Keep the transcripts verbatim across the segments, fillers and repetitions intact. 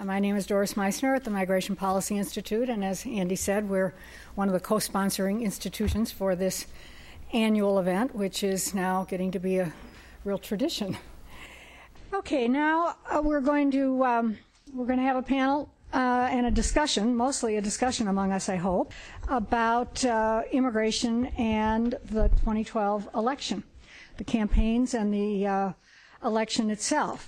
My name is Doris Meissner at the Migration Policy Institute, and as Andy said, we're one of the co-sponsoring institutions for this annual event, which is now getting to be a real tradition. Okay, now uh, we're going to um, we're going to have a panel uh, and a discussion, mostly a discussion among us, I hope, about uh, immigration and the twenty twelve election, the campaigns and the uh, election itself.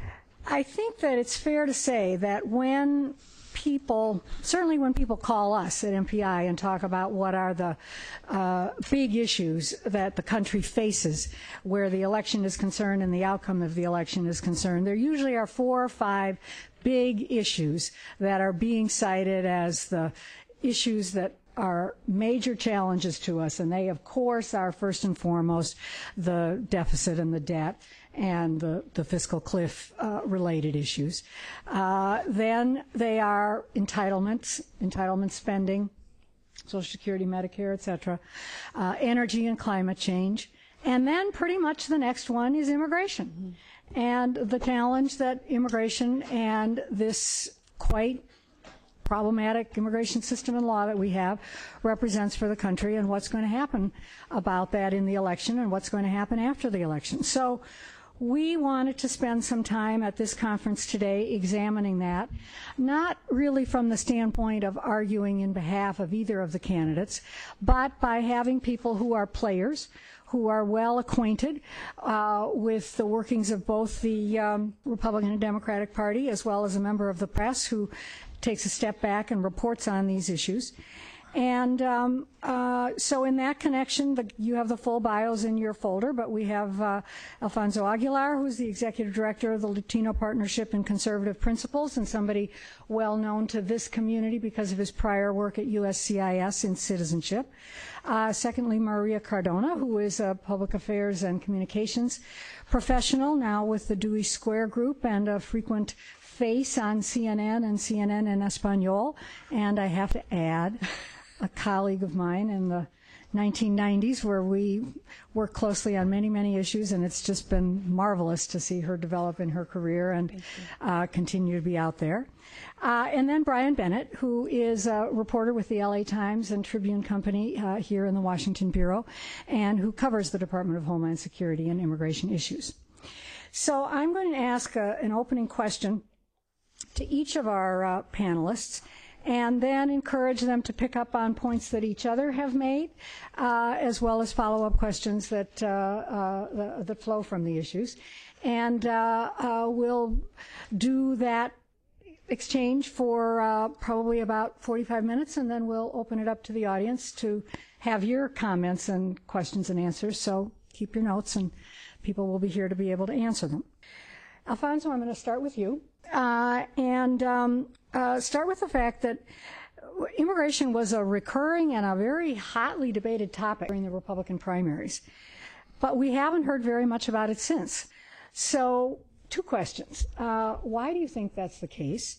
I think that it's fair to say that when people, certainly when people call us at M P I and talk about what are the uh, big issues that the country faces where the election is concerned and the outcome of the election is concerned, there usually are four or five big issues that are being cited as the issues that are major challenges to us, and they, of course, are first and foremost the deficit and the debt and the, the fiscal cliff uh, related issues. Uh, then they are entitlements, entitlement spending, Social Security, Medicare, et cetera, uh, energy and climate change, and then pretty much the next one is immigration. Mm-hmm. And the challenge that immigration and this quite problematic immigration system and law that we have represents for the country, and what's going to happen about that in the election and what's going to happen after the election. So we wanted to spend some time at this conference today examining that, not really from the standpoint of arguing in behalf of either of the candidates, but by having people who are players, who are well acquainted uh, with the workings of both the um, Republican and Democratic Party, as well as a member of the press who takes a step back and reports on these issues. And um, uh, so in that connection, the, you have the full bios in your folder, but we have uh, Alfonso Aguilar, who's the Executive Director of the Latino Partnership and Conservative Principles, and somebody well known to this community because of his prior work at U S C I S in citizenship. Uh, secondly, Maria Cardona, who is a public affairs and communications professional, now with the Dewey Square Group and a frequent face on C N N and C N N in Espanol. And I have to add, a colleague of mine in the nineteen nineties where we worked closely on many, many issues, and it's just been marvelous to see her develop in her career and uh, continue to be out there. Uh, and then Brian Bennett, who is a reporter with the L A Times and Tribune Company uh, here in the Washington Bureau, and who covers the Department of Homeland Security and immigration issues. So I'm going to ask a, an opening question to each of our uh, panelists, and then encourage them to pick up on points that each other have made, uh, as well as follow-up questions that, uh, uh, that flow from the issues. And uh, uh, we'll do that exchange for uh, probably about forty-five minutes, and then we'll open it up to the audience to have your comments and questions and answers. So keep your notes, and people will be here to be able to answer them. Alfonso, I'm going to start with you. Uh, and um, uh, start with the fact that immigration was a recurring and a very hotly debated topic during the Republican primaries. But we haven't heard very much about it since. So, two questions. Uh, why do you think that's the case?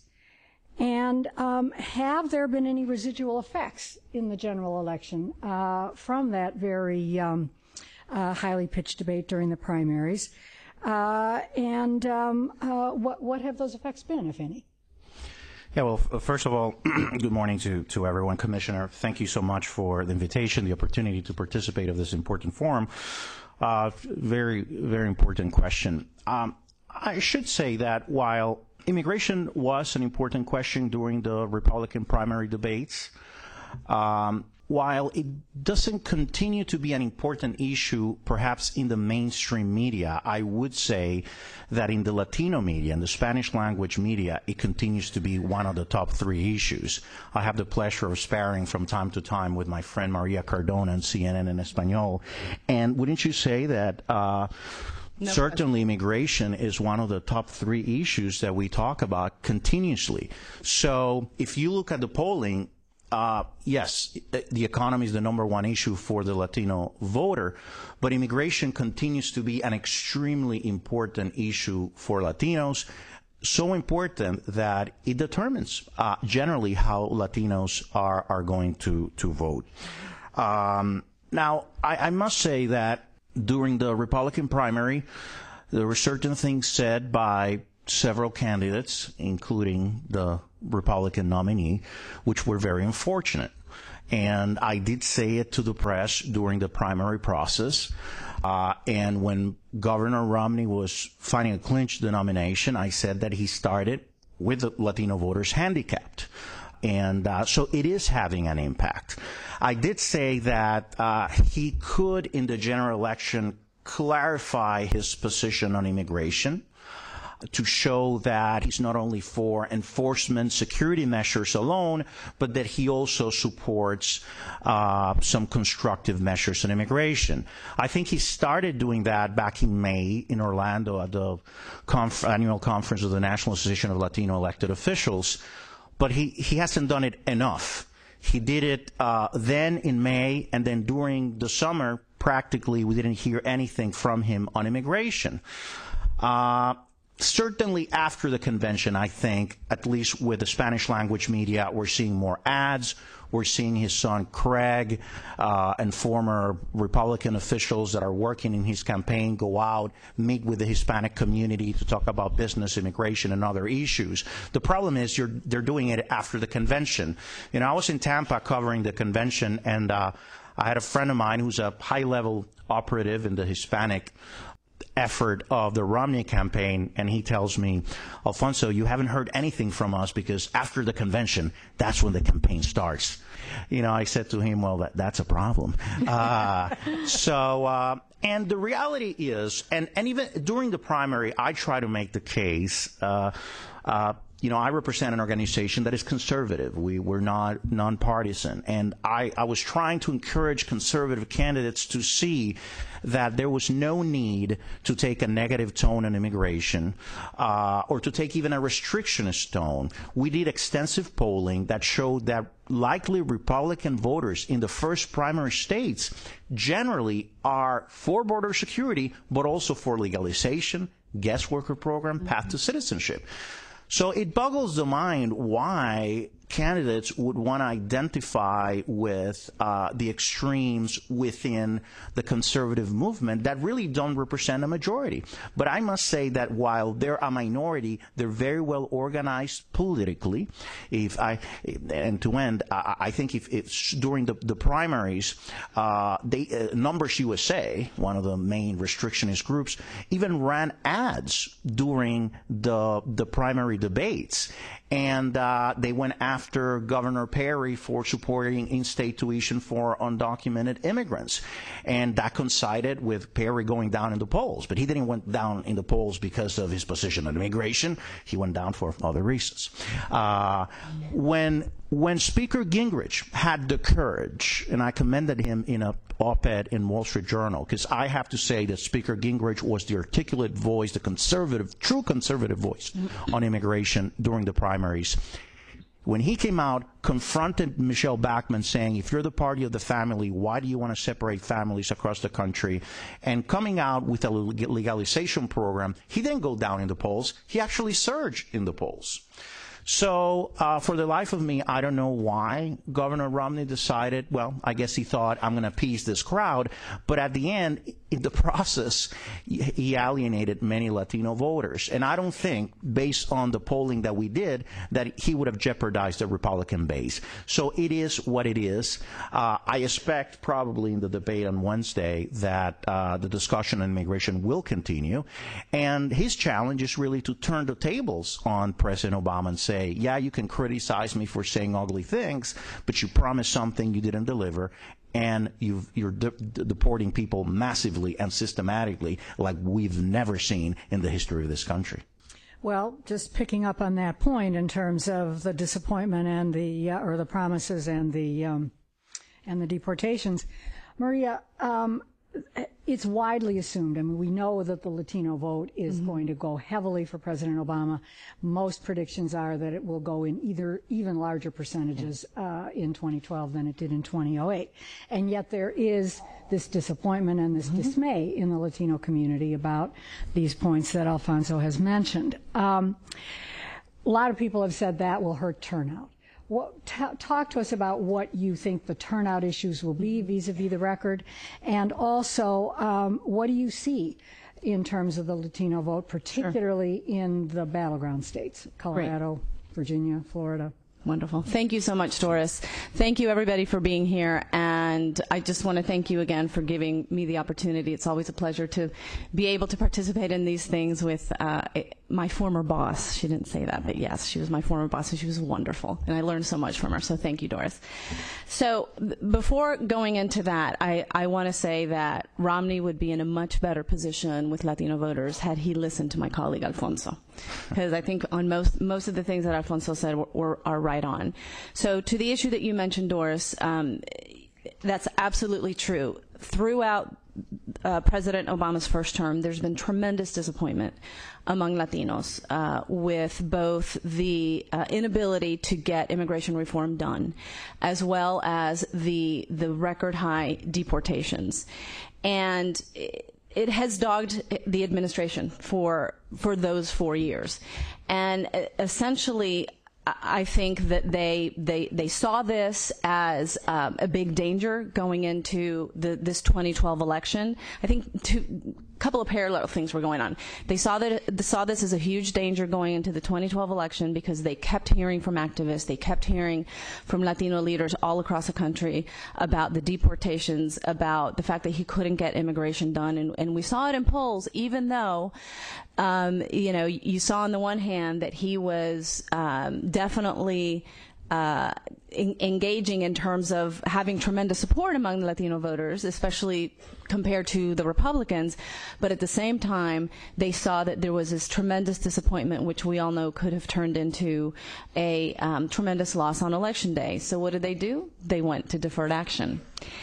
And um, have there been any residual effects in the general election uh, from that very um, uh, highly pitched debate during the primaries? Uh, and um, uh, what, what have those effects been, if any? Yeah, well, f- first of all, good morning to, to everyone. Commissioner, thank you so much for the invitation, the opportunity to participate of this important forum. Uh, very, very important question. Um, I should say that while immigration was an important question during the Republican primary debates, um, while it doesn't continue to be an important issue, perhaps in the mainstream media, I would say that in the Latino media and the Spanish language media, it continues to be one of the top three issues. I have the pleasure of sparring from time to time with my friend Maria Cardona and C N N in Espanol. And wouldn't you say that uh, no, certainly immigration is one of the top three issues that we talk about continuously? So if you look at the polling, Uh, yes, the economy is the number one issue for the Latino voter, but immigration continues to be an extremely important issue for Latinos, so important that it determines uh, generally how Latinos are, are going to, to vote. Um, now, I, I must say that during the Republican primary, there were certain things said by several candidates, including the Republican nominee, which were very unfortunate. And I did say it to the press during the primary process. Uh, and when Governor Romney was fighting to clinch the nomination, I said that he started with the Latino voters handicapped. And uh, so it is having an impact. I did say that uh, he could, in the general election, clarify his position on immigration to show that he's not only for enforcement security measures alone, but that he also supports uh, some constructive measures on immigration. I think he started doing that back in May in Orlando at the conf- annual conference of the National Association of Latino Elected Officials, but he, he hasn't done it enough. He did it uh, then in May, and then during the summer, practically we didn't hear anything from him on immigration. Uh, Certainly after the convention, I think, at least with the Spanish language media, we're seeing more ads. We're seeing his son Craig uh, and former Republican officials that are working in his campaign go out, meet with the Hispanic community to talk about business, immigration, and other issues. The problem is you're, they're doing it after the convention. You know, I was in Tampa covering the convention, and uh, I had a friend of mine who's a high-level operative in the Hispanic effort of the Romney campaign, and he tells me, Alfonso, you haven't heard anything from us because after the convention, that's when the campaign starts. You know, I said to him, well, that, that's a problem. Uh, so, uh, and the reality is, and, and even during the primary, I try to make the case, uh, uh, you know, I represent an organization that is conservative. We, we're not nonpartisan. And I, I was trying to encourage conservative candidates to see that there was no need to take a negative tone on immigration uh, or to take even a restrictionist tone. We did extensive polling that showed that likely Republican voters in the first primary states generally are for border security, but also for legalization, guest worker program, path to citizenship. So it boggles the mind why candidates would want to identify with uh, the extremes within the conservative movement that really don't represent a majority. But I must say that while they're a minority, they're very well organized politically. If I, and to end, I, I think if, if during the, the primaries, uh, they, uh, Numbers U S A, one of the main restrictionist groups, even ran ads during the the primary debates. And uh, they went after Governor Perry for supporting in-state tuition for undocumented immigrants. And that coincided with Perry going down in the polls. But he didn't went down in the polls because of his position on immigration. He went down for other reasons. Uh, when when Speaker Gingrich had the courage, and I commended him in a op-ed in Wall Street Journal, because I have to say that Speaker Gingrich was the articulate voice, the conservative, true conservative voice on immigration during the primaries. When he came out, confronted Michelle Bachmann saying, if you're the party of the family, why do you want to separate families across the country? And coming out with a legalization program, he didn't go down in the polls. He actually surged in the polls. So uh, for the life of me, I don't know why Governor Romney decided, well, I guess he thought, I'm going to appease this crowd. But at the end, in the process, he alienated many Latino voters. And I don't think, based on the polling that we did, that he would have jeopardized the Republican base. So it is what it is. Uh, I expect probably in the debate on Wednesday that uh, the discussion on immigration will continue. And his challenge is really to turn the tables on President Obama and say, yeah, you can criticize me for saying ugly things, but you promised something you didn't deliver, and you've, you're de- de- deporting people massively and systematically like we've never seen in the history of this country. Well, just picking up on that point in terms of the disappointment and the uh, or the promises and the um, and the deportations, Maria, um, it's widely assumed, I mean, we know that the Latino vote is mm-hmm. going to go heavily for President Obama. Most predictions are that it will go in either even larger percentages uh, in twenty twelve than it did in two thousand eight. And yet there is this disappointment and this mm-hmm. dismay in the Latino community about these points that Alfonso has mentioned. Um, a lot of people have said that will hurt turnout. What, t- talk to us about what you think the turnout issues will be vis-a-vis the record, and also um, what do you see in terms of the Latino vote, particularly sure. in the battleground states, Colorado, right. Virginia, Florida. Wonderful. Thank you so much, Doris. Thank you, everybody, for being here. And I just want to thank you again for giving me the opportunity. It's always a pleasure to be able to participate in these things with uh, my former boss. She didn't say that, but yes, she was my former boss, and she was wonderful. And I learned so much from her. So thank you, Doris. So before going into that, I, I want to say that Romney would be in a much better position with Latino voters had he listened to my colleague, Alfonso. Because I think on most most of the things that Alfonso said were, were, are right on. So to the issue that you mentioned, Doris, um, that's absolutely true. Throughout uh, President Obama's first term, there's been tremendous disappointment among Latinos uh, with both the uh, inability to get immigration reform done, as well as the the record high deportations. And it, It has dogged the administration for for those four years, and essentially, I think that they they they saw this as um, a big danger going into the this twenty twelve election. I think two. Couple of parallel things were going on. They saw that they saw this as a huge danger going into the twenty twelve election because they kept hearing from activists, they kept hearing from Latino leaders all across the country about the deportations, about the fact that he couldn't get immigration done, and, and we saw it in polls. Even though, um, you know, you saw on the one hand that he was um, definitely Uh, in, engaging in terms of having tremendous support among the Latino voters, especially compared to the Republicans, but at the same time, they saw that there was this tremendous disappointment, which we all know could have turned into a um, tremendous loss on Election Day. So what did they do? They went to deferred action.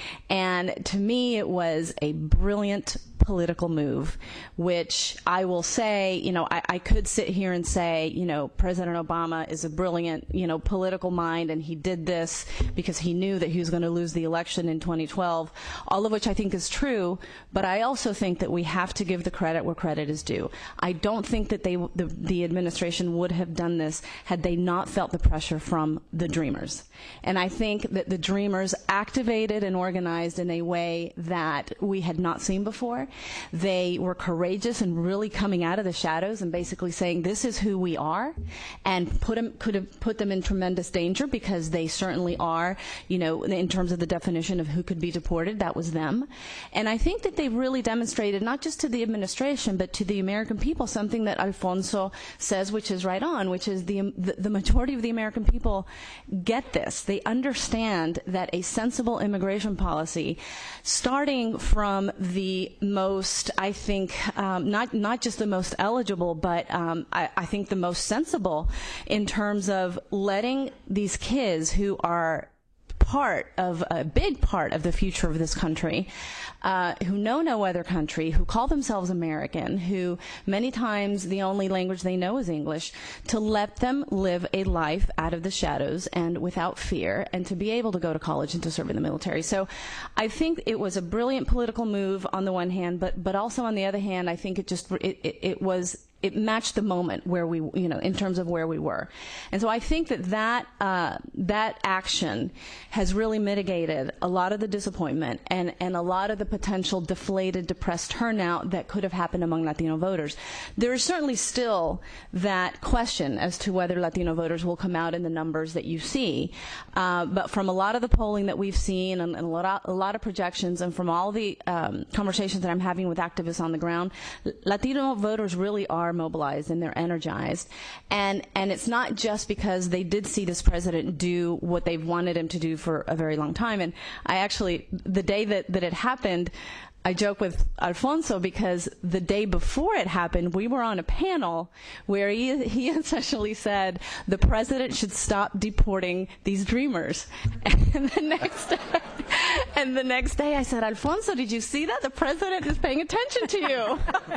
And to me, it was a brilliant political move, which I will say, you know, I, I could sit here and say, you know, President Obama is a brilliant, you know, political mind, and he did this because he knew that he was going to lose the election in twenty twelve, all of which I think is true, but I also think that we have to give the credit where credit is due. I don't think that they, the, the administration would have done this had they not felt the pressure from the Dreamers. And I think that the Dreamers activated and organized in a way that we had not seen before. They were courageous and really coming out of the shadows and basically saying, this is who we are, and put them, could have put them in tremendous danger because they certainly are, you know, in terms of the definition of who could be deported, that was them. And I think that they really demonstrated, not just to the administration, but to the American people, something that Alfonso says, which is right on, which is the, the, the majority of the American people get this. They understand that a sensible immigration policy, starting from the most, I think, um, not not just the most eligible, but um, I, I think the most sensible in terms of letting these kids who are part of a big part of the future of this country, uh, who know no other country, who call themselves American, who many times the only language they know is English, to let them live a life out of the shadows and without fear, and to be able to go to college and to serve in the military. So I think it was a brilliant political move on the one hand, but but also on the other hand, I think it just it, it, it was it matched the moment where we, you know, in terms of where we were. And so I think that that, uh, that action has really mitigated a lot of the disappointment and, and a lot of the potential deflated, depressed turnout that could have happened among Latino voters. There is certainly still that question as to whether Latino voters will come out in the numbers that you see. Uh, but from a lot of the polling that we've seen and, and a, lot of, a lot of projections, and from all the um, conversations that I'm having with activists on the ground, Latino voters really are mobilized and they're energized, and and it's not just because they did see this president do what they've wanted him to do for a very long time. And I actually, the day that that it happened, I joke with Alfonso because the day before it happened, we were on a panel where he, he essentially said the president should stop deporting these dreamers. And the next day, and the next day I said, Alfonso, did you see that? The president is paying attention to you.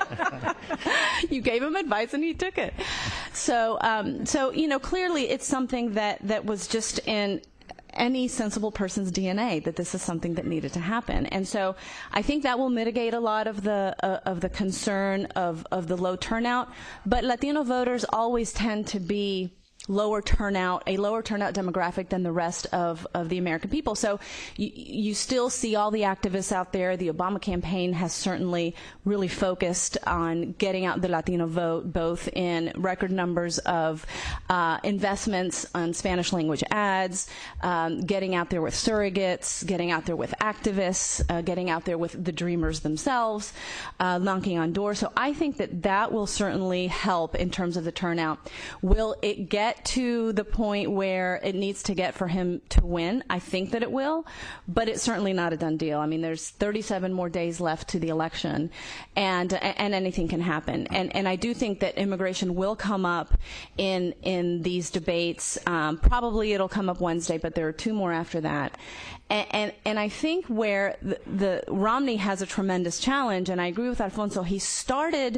You gave him advice and he took it. So, um, so you know, clearly it's something that, that was just in any sensible person's D N A, that this is something that needed to happen. And so I think that will mitigate a lot of the uh, of the concern of, of the low turnout. But Latino voters always tend to be lower turnout, a lower turnout demographic than the rest of, of the American people. So you, you still see all the activists out there. The Obama campaign has certainly really focused on getting out the Latino vote, both in record numbers of uh, investments on Spanish language ads, um, getting out there with surrogates, getting out there with activists, uh, getting out there with the Dreamers themselves, uh, knocking on doors. So I think that that will certainly help in terms of the turnout. Will it get to the point where it needs to get for him to win? I think that it will, but it's certainly not a done deal. I mean, there's thirty-seven more days left to the election, and and anything can happen. And and I do think that immigration will come up in in these debates. Um, probably it'll come up Wednesday, but there are two more after that. And and, and I think where the, the Romney has a tremendous challenge, and I agree with Alfonso. He started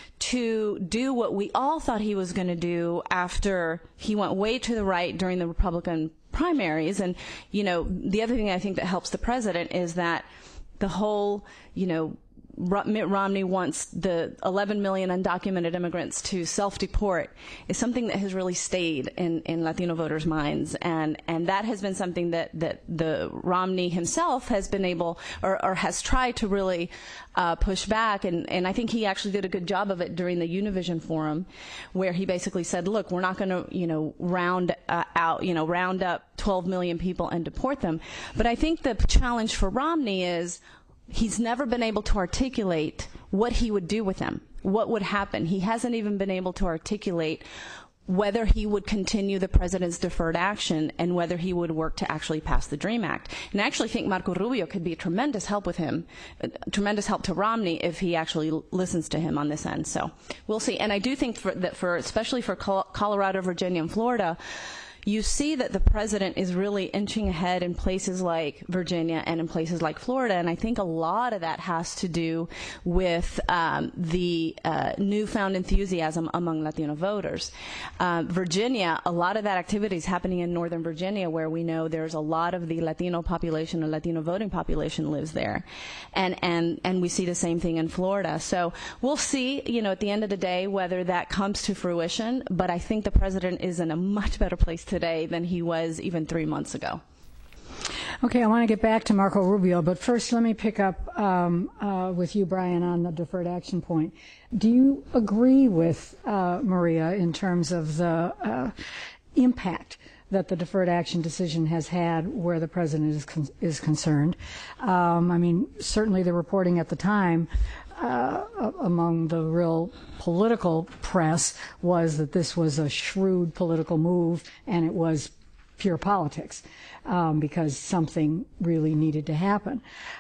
to do what we all thought he was going to do after he went way to the right during the Republican primaries. And, you know, the other thing I think that helps the president is that the whole, you know, Mitt Romney wants the eleven million undocumented immigrants to self-deport is something that has really stayed in, in Latino voters' minds. And, and that has been something that, that the Romney himself has been able or, or has tried to really uh, push back. And, and I think he actually did a good job of it during the Univision Forum, where he basically said, look, we're not going to, you know, round uh, out, you know, round up twelve million people and deport them. But I think the challenge for Romney is, he's never been able to articulate what he would do with them, what would happen. He hasn't even been able to articulate whether he would continue the president's deferred action and whether he would work to actually pass the DREAM Act. And I actually think Marco Rubio could be a tremendous help with him, a tremendous help to Romney if he actually l- listens to him on this end. So we'll see. And I do think for, that for, especially for Col- Colorado, Virginia, and Florida, you see that the president is really inching ahead in places like Virginia and in places like Florida, and I think a lot of that has to do with um, the uh, newfound enthusiasm among Latino voters. Uh, Virginia, a lot of that activity is happening in Northern Virginia, where we know there's a lot of the Latino population, or Latino voting population lives there, and and and we see the same thing in Florida. So we'll see, you know, at the end of the day whether that comes to fruition, but I think the president is in a much better place today than he was even three months ago. Okay, I want to get back to Marco Rubio, but first let me pick up um, uh, with you, Brian, on the deferred action point. Do you agree with uh, Maria in terms of the uh, impact that the deferred action decision has had where the president is con- is concerned? Um, I mean, certainly the reporting at the time Uh, among the real political press was that this was a shrewd political move, and it was pure politics um, because something really needed to happen.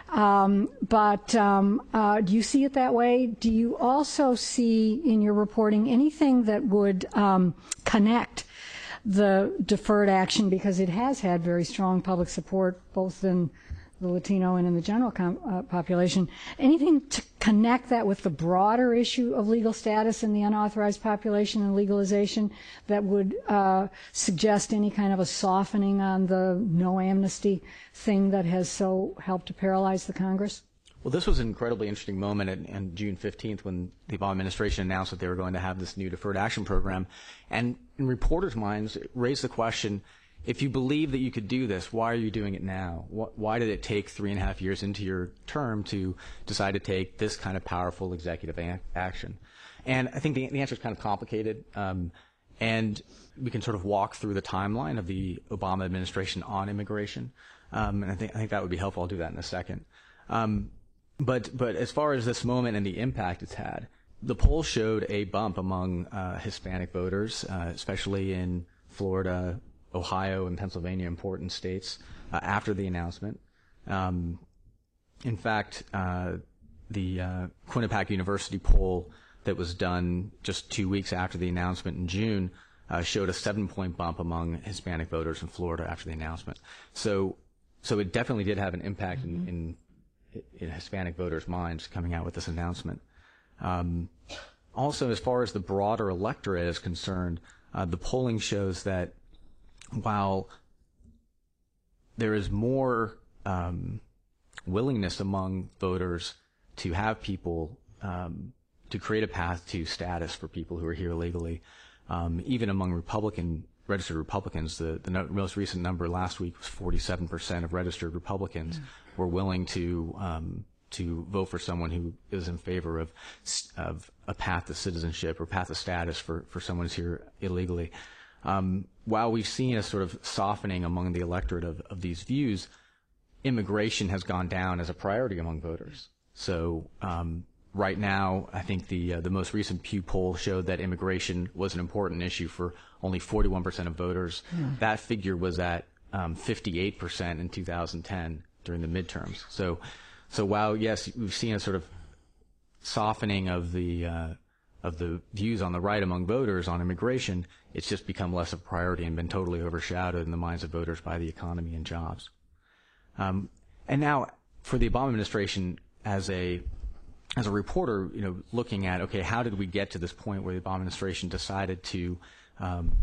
Um, but um, uh, do you see it that way? Do you also see in your reporting anything that would um, connect the deferred action, because it has had very strong public support both in the Latino and in the general com- uh, population, anything to connect that with the broader issue of legal status in the unauthorized population and legalization that would uh, suggest any kind of a softening on the no amnesty thing that has so helped to paralyze the Congress? Well, this was an incredibly interesting moment on, on June fifteenth when the Obama administration announced that they were going to have this new deferred action program. And in reporters' minds, it raised the question, if you believe that you could do this, why are you doing it now? Why did it take three and a half years into your term to decide to take this kind of powerful executive a- action? And I think the, the answer is kind of complicated. Um, and we can sort of walk through the timeline of the Obama administration on immigration. Um, and I think, I think that would be helpful. I'll do that in a second. Um, but, but as far as this moment and the impact it's had, the polls showed a bump among uh, Hispanic voters, uh, especially in Florida, Ohio, and Pennsylvania, important states, uh, after the announcement. Um, in fact, uh, the uh, Quinnipiac University poll that was done just two weeks after the announcement in June uh, showed a seven-point bump among Hispanic voters in Florida after the announcement. So, so it definitely did have an impact in, in, in Hispanic voters' minds coming out with this announcement. Um, also, as far as the broader electorate is concerned, uh, the polling shows that while there is more um, willingness among voters to have people, um, to create a path to status for people who are here illegally, um, even among Republican registered Republicans. The, the no, most recent number last week was forty-seven percent of registered Republicans mm. were willing to um, to vote for someone who is in favor of of a path to citizenship or path to status for, for someone who's here illegally. Um, while we've seen a sort of softening among the electorate of, of these views, immigration has gone down as a priority among voters. So um, right now, I think the uh, the most recent Pew poll showed that immigration was an important issue for only forty-one percent of voters. Mm. That figure was at um, fifty-eight percent in two thousand ten during the midterms. So, so while yes, we've seen a sort of softening of the uh, of the views on the right among voters on immigration, it's just become less of a priority and been totally overshadowed in the minds of voters by the economy and jobs. Um, and now, for the Obama administration, as a as a reporter, you know, looking at, okay, how did we get to this point where the Obama administration decided to um,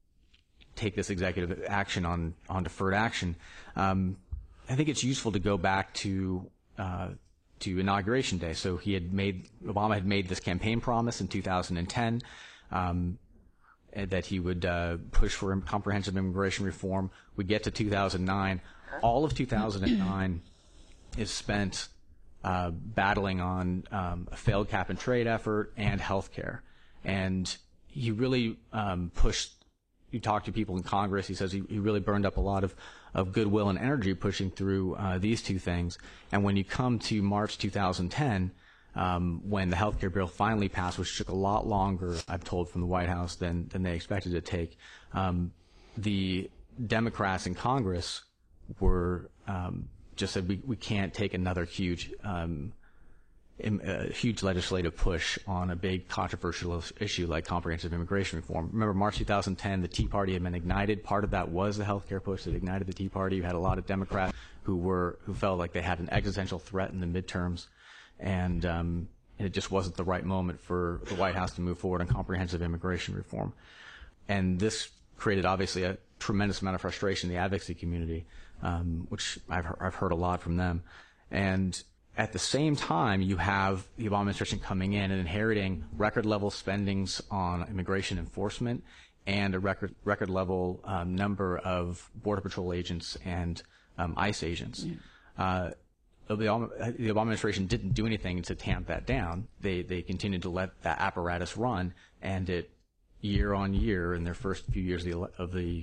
take this executive action on on deferred action? Um, I think it's useful to go back to uh, to Inauguration Day. So he had made Obama had made this campaign promise in two thousand ten um, that he would uh, push for comprehensive immigration reform. We get to two thousand nine. All of two thousand nine is spent uh, battling on um, a failed cap and trade effort and health care. And he really um, pushed, you talk to people in Congress, he says he, he really burned up a lot of, of goodwill and energy pushing through uh, these two things. And when you come to March two thousand ten, um, when the health care bill finally passed, which took a lot longer, I'm told, from the White House than, than they expected it to take, um, the Democrats in Congress were um, just said we, we can't take another huge um, im, uh, huge legislative push on a big controversial issue like comprehensive immigration reform. Remember, March two thousand ten, the Tea Party had been ignited. Part of that was the health care push that ignited the Tea Party. You had a lot of Democrats who were who felt like they had an existential threat in the midterms, and, um, and it just wasn't the right moment for the White House to move forward on comprehensive immigration reform. And this created, obviously, a tremendous amount of frustration in the advocacy community. Um, which I've heard, I've heard a lot from them. And at the same time, you have the Obama administration coming in and inheriting record level spendings on immigration enforcement and a record record level um, number of Border Patrol agents and um, ICE agents. Yeah. Uh, the, Obama, the Obama administration didn't do anything to tamp that down. They they continued to let that apparatus run, and it year on year in their first few years of the of the,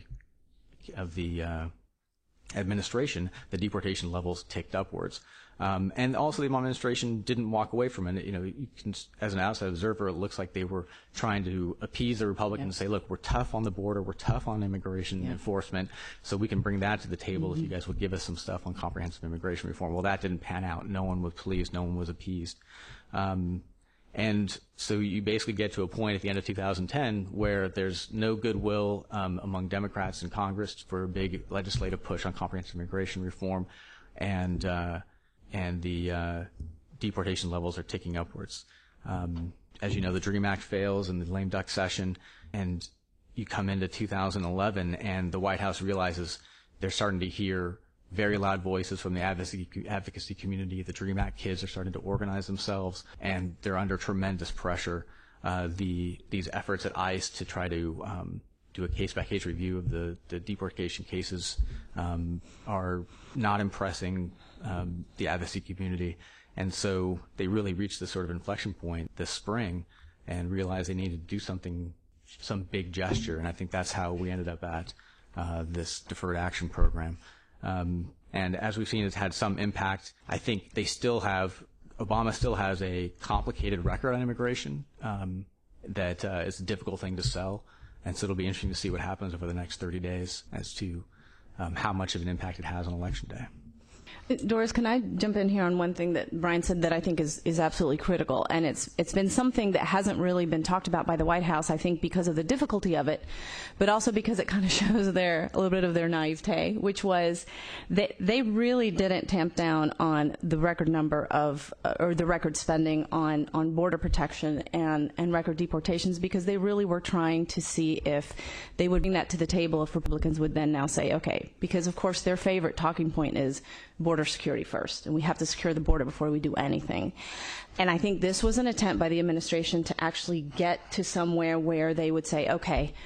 of the uh, administration, the deportation levels ticked upwards. Um, and also the Obama administration didn't walk away from it. You know, you can, as an outside observer, it looks like they were trying to appease the Republicans and say, look, we're tough on the border, we're tough on immigration yep. enforcement, so we can bring that to the table mm-hmm. if you guys would give us some stuff on comprehensive immigration reform. Well, that didn't pan out. No one was pleased. No one was appeased. Um, And so you basically get to a point at the end of two thousand ten where there's no goodwill um, among Democrats in Congress for a big legislative push on comprehensive immigration reform, and uh, and the uh, deportation levels are ticking upwards. Um, as you know, the DREAM Act fails in the lame duck session, and you come into two thousand eleven, and the White House realizes they're starting to hear very loud voices from the advocacy, advocacy community. The DREAM Act kids are starting to organize themselves, and they're under tremendous pressure. Uh, the these efforts at ICE to try to um, do a case-by-case review of the, the deportation cases um, are not impressing um, the advocacy community. And so they really reached this sort of inflection point this spring and realized they needed to do something, some big gesture. And I think that's how we ended up at uh, this deferred action program. Um, and as we've seen, it's had some impact. I think they still have, Obama still has a complicated record on immigration um, that uh, is a difficult thing to sell. And so it'll be interesting to see what happens over the next thirty days as to um, how much of an impact it has on Election Day. Doris, can I jump in here on one thing that Brian said that I think is, is absolutely critical? And it's it's been something that hasn't really been talked about by the White House, I think, because of the difficulty of it, but also because it kind of shows their a little bit of their naivete, which was that they really didn't tamp down on the record number of, uh, or the record spending on, on border protection and, and record deportations, because they really were trying to see if they would bring that to the table if Republicans would then now say, okay, because of course their favorite talking point is border security first, and we have to secure the border before we do anything. And I think this was an attempt by the administration to actually get to somewhere where they would say, okay,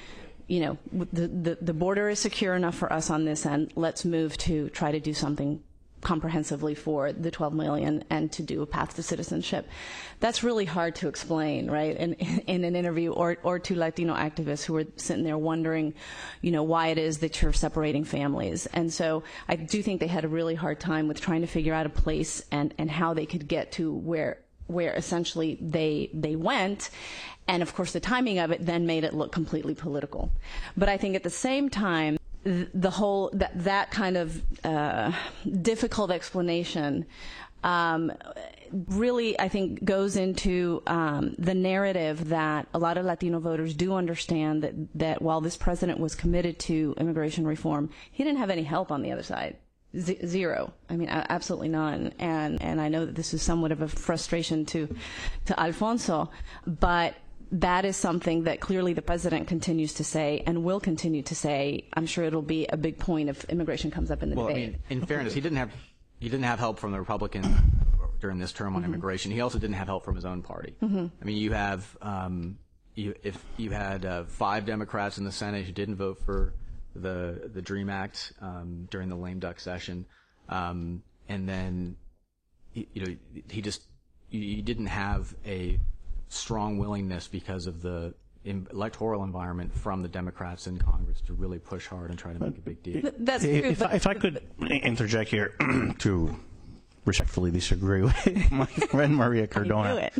you know, the, the, the border is secure enough for us on this end. Let's move to try to do something comprehensively for the twelve million and to do a path to citizenship. That's really hard to explain, right, in, in an interview, or, or to Latino activists who are sitting there wondering, you know, why it is that you're separating families. And so I do think they had a really hard time with trying to figure out a place and, and how they could get to where where essentially they they went. And of course the timing of it then made it look completely political. But I think at the same time, the whole that that kind of uh, difficult explanation um, really, I think, goes into um, the narrative that a lot of Latino voters do understand that that while this president was committed to immigration reform, he didn't have any help on the other side. Z- zero. I mean, absolutely none. And and I know that this is somewhat of a frustration to to Alfonso, but that is something that clearly the president continues to say and will continue to say. I'm sure it'll be a big point if immigration comes up in the well, debate. I mean, in fairness, he didn't have he didn't have help from the Republicans during this term on mm-hmm. immigration. He also didn't have help from his own party. Mm-hmm. I mean, you have um, you, if you had uh, five Democrats in the Senate who didn't vote for the the DREAM Act um, during the lame duck session, um, and then you, you know he just you, you didn't have a strong willingness because of the electoral environment from the Democrats in Congress to really push hard and try to make a big deal. That's true, if, but if I could interject here to respectfully disagree with my friend Maria Cardona. I knew it.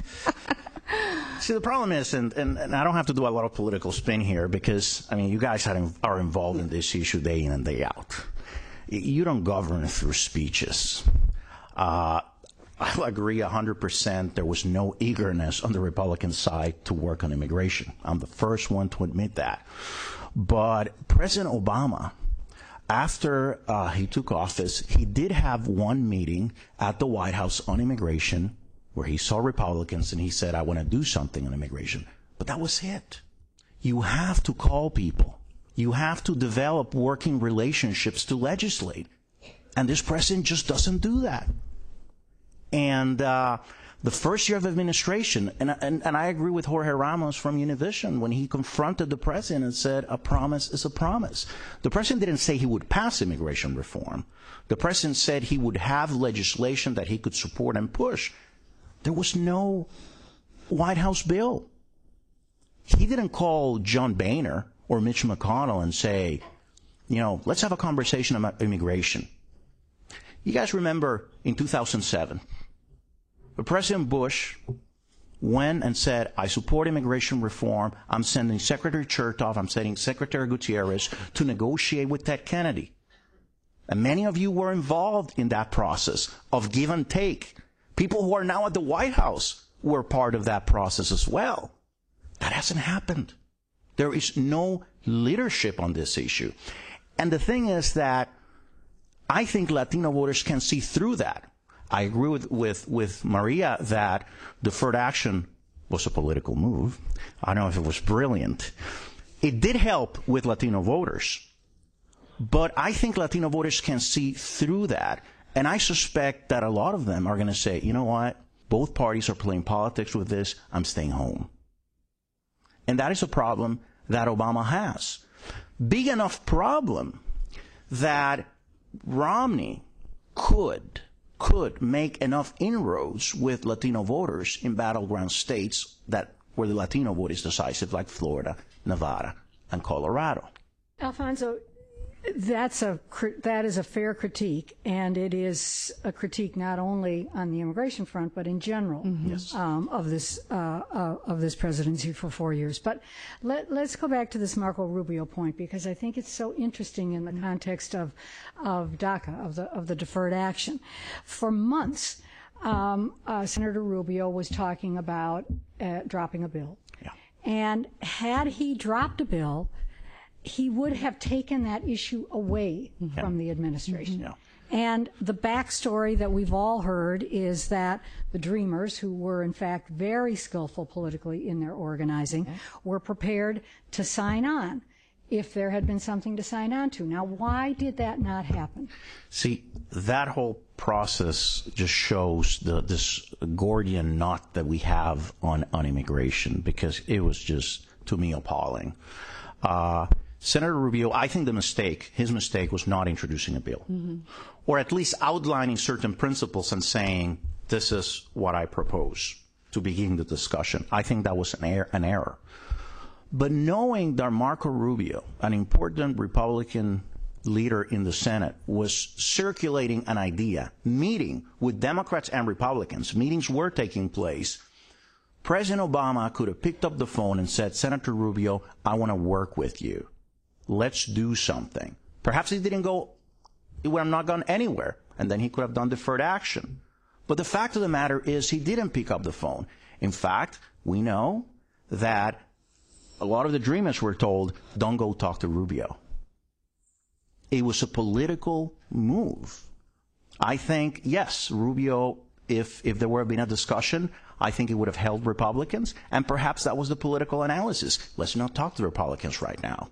See, the problem is, and, and, and I don't have to do a lot of political spin here because, I mean, you guys are, are involved in this issue day in and day out. You don't govern through speeches. Uh, I'll agree one hundred percent there was no eagerness on the Republican side to work on immigration. I'm the first one to admit that. But President Obama, after uh, he took office, he did have one meeting at the White House on immigration where he saw Republicans and he said, I want to do something on immigration. But that was it. You have to call people. You have to develop working relationships to legislate. And this president just doesn't do that. And uh, the first year of administration, and, and, and I agree with Jorge Ramos from Univision when he confronted the president and said, a promise is a promise. The president didn't say he would pass immigration reform. The president said he would have legislation that he could support and push. There was no White House bill. He didn't call John Boehner or Mitch McConnell and say, you know, let's have a conversation about immigration. You guys remember in two thousand seven, President Bush went and said, I support immigration reform. I'm sending Secretary Chertoff, I'm sending Secretary Gutierrez to negotiate with Ted Kennedy. And many of you were involved in that process of give and take. People who are now at the White House were part of that process as well. That hasn't happened. There is no leadership on this issue. And the thing is that I think Latino voters can see through that. I agree with, with, with Maria that deferred action was a political move. I don't know if it was brilliant. It did help with Latino voters. But I think Latino voters can see through that. And I suspect that a lot of them are going to say, you know what? Both parties are playing politics with this. I'm staying home. And that is a problem that Obama has. Big enough problem that Romney could could make enough inroads with Latino voters in battleground states that where the Latino vote is decisive, like Florida, Nevada, and Colorado. Alfonso, that's a that is a fair critique, and it is a critique not only on the immigration front but in general mm-hmm. yes. um, of this uh, uh, of this presidency for four years. But let, let's go back to this Marco Rubio point, because I think it's so interesting in the context of of DACA, of the of the deferred action. For months, um, uh, Senator Rubio was talking about uh, dropping a bill, yeah. and had he dropped a bill, he would have taken that issue away mm-hmm. from the administration. Mm-hmm. And the backstory that we've all heard is that the Dreamers, who were in fact very skillful politically in their organizing, okay. were prepared to sign on if there had been something to sign on to. Now, why did that not happen? See, that whole process just shows the, this Gordian knot that we have on, on immigration, because it was just, to me, appalling. Uh, Senator Rubio, I think the mistake, his mistake was not introducing a bill, mm-hmm. or at least outlining certain principles and saying, this is what I propose to begin the discussion. I think that was an, er- an error. But knowing that Marco Rubio, an important Republican leader in the Senate, was circulating an idea, meeting with Democrats and Republicans, meetings were taking place, President Obama could have picked up the phone and said, Senator Rubio, I want to work with you. Let's do something. Perhaps it didn't go, it would have not gone anywhere, and then he could have done deferred action. But the fact of the matter is he didn't pick up the phone. In fact, we know that a lot of the Dreamers were told, don't go talk to Rubio. It was a political move. I think, yes, Rubio, if, if there were been a discussion, I think it would have held Republicans, and perhaps that was the political analysis. Let's not talk to the Republicans right now.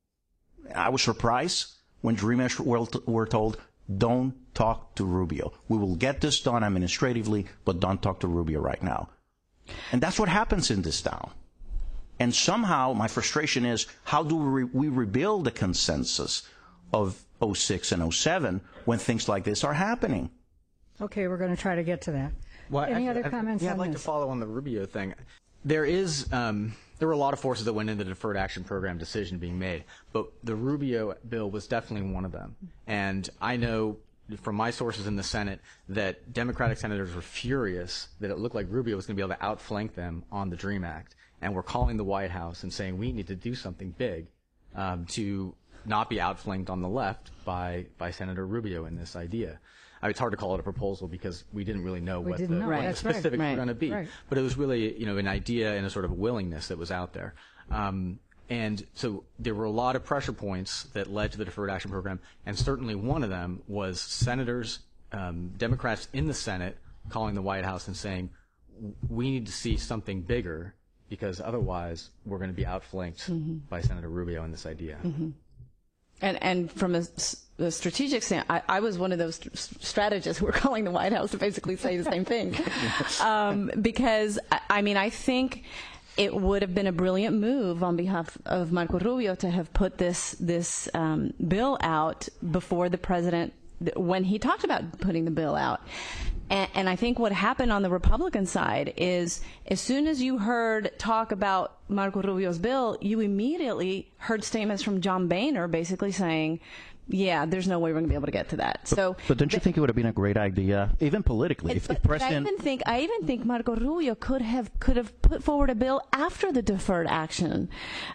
I was surprised when Dreamers were, were told, don't talk to Rubio. We will get this done administratively, but don't talk to Rubio right now. And that's what happens in this town. And somehow my frustration is, how do we, re- we rebuild the consensus of oh six and oh seven when things like this are happening? Okay, we're going to try to get to that. Well, Any I, other I, comments yeah, on I'd like this? to follow on the Rubio thing. There is, um, there were a lot of forces that went into the deferred action program decision being made, but the Rubio bill was definitely one of them. And I know from my sources in the Senate that Democratic senators were furious that it looked like Rubio was going to be able to outflank them on the DREAM Act, and were calling the White House and saying we need to do something big um, to not be outflanked on the left by by Senator Rubio in this idea. I mean, it's hard to call it a proposal because we didn't really know We what didn't the, know. what the That's right. specifics Right. were going to be. Right. But it was really, you know, an idea and a sort of willingness that was out there. Um, and so there were a lot of pressure points that led to the deferred action program, and certainly one of them was senators, um, Democrats in the Senate, calling the White House and saying, we need to see something bigger because otherwise we're going to be outflanked mm-hmm. by Senator Rubio in this idea. Mm-hmm. And and from a, a strategic standpoint, I, I was one of those strategists who were calling the White House to basically say the same thing. um, because, I mean, I think it would have been a brilliant move on behalf of Marco Rubio to have put this, this um, bill out before the president, when he talked about putting the bill out. And, and I think what happened on the Republican side is as soon as you heard talk about Marco Rubio's bill, you immediately heard statements from John Boehner basically saying, yeah, there's no way we're going to be able to get to that. But, so, but don't you the, think it would have been a great idea, even politically, if the president? I even think I even think Marco Rubio could have could have put forward a bill after the deferred action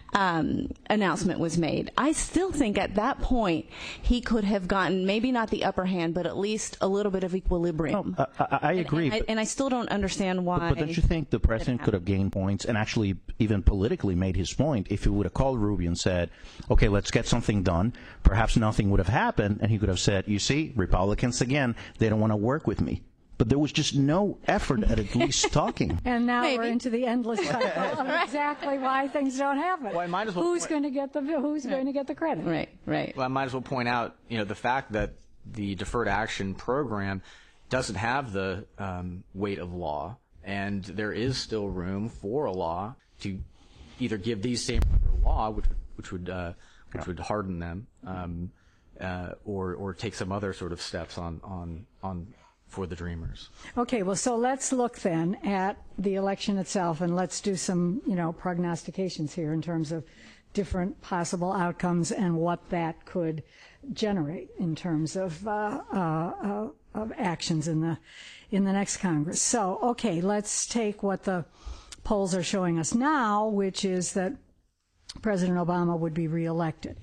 um, announcement was made. I still think at that point he could have gotten maybe not the upper hand, but at least a little bit of equilibrium. No, I, I, I agree, and, and, I, and I still don't understand why. But, but don't you think the president could have gained points and actually even politically made his point if he would have called Rubio and said, "Okay, let's get something done." Perhaps nothing would have happened, and he could have said, you see, Republicans again, they don't want to work with me. But there was just no effort at at least talking. And now Maybe. we're into the endless cycle of exactly why things don't happen. Well, I might as well who's point- going to get the who's going to get the credit? Right, right. Well, I might as well point out, you know, the fact that the deferred action program doesn't have the um, weight of law, and there is still room for a law to either give these same law, which which would uh, which would harden them, um, uh, or or take some other sort of steps on on on for the Dreamers. Okay, well, so let's look then at the election itself, and let's do some, you know, prognostications here in terms of different possible outcomes and what that could generate in terms of uh, uh, uh, of actions in the in the next Congress. So, okay, let's take what the polls are showing us now, which is that President Obama would be reelected.